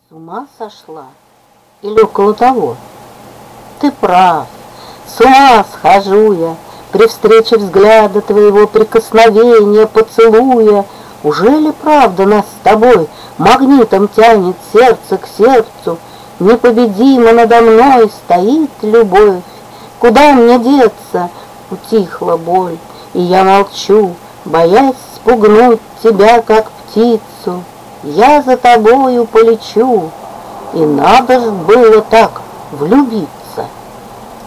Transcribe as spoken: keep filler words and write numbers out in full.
С ума сошла? Или около того? Ты прав, с ума схожу я при встрече взгляда твоего, прикосновения, поцелуя. Ужели правда нас с тобой магнитом тянет сердце к сердцу? Непобедимо надо мной стоит любовь. Куда мне деться? Утихла боль, и я молчу, боясь спугнуть тебя, как птицу. Я за тобою полечу, и надо ж было так влюбиться.